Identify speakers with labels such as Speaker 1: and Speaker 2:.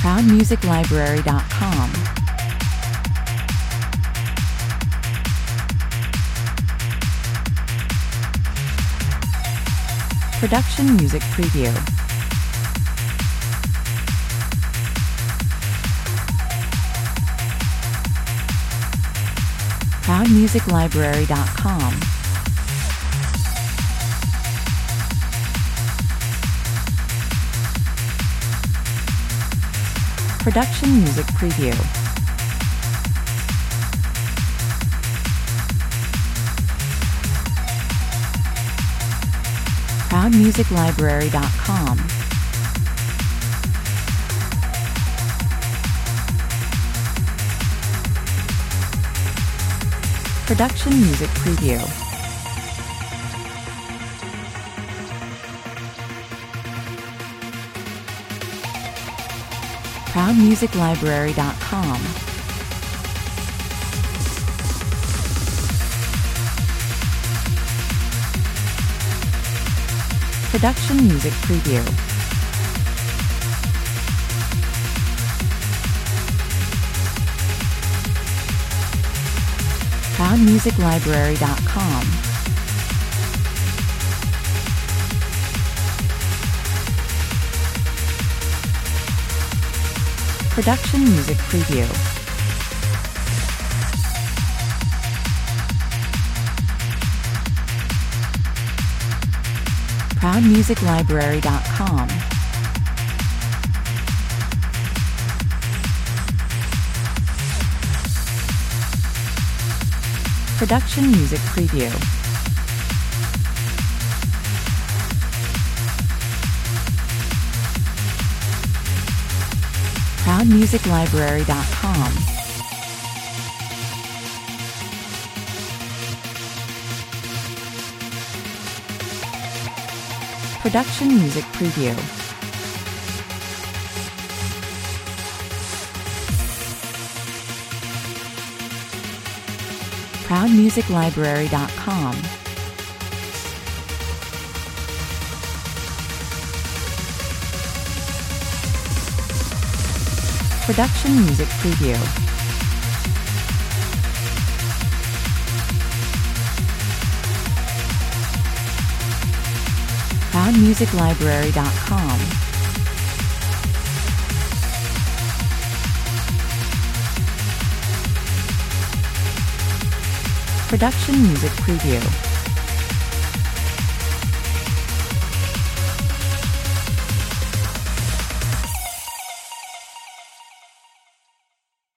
Speaker 1: ProudMusicLibrary.com. Production Music Preview. ProudMusicLibrary.com. Production Music Preview. ProudMusicLibrary.com. Production Music Preview. ProudMusicLibrary.com. Production Music Preview. ProudMusicLibrary.com. Production Music Preview. ProudMusicLibrary.com. Production Music Preview. ProudMusicLibrary.com. Production Music Preview. ProudMusicLibrary.com. Production Music Preview. ProudMusicLibrary.com. Production Music Preview.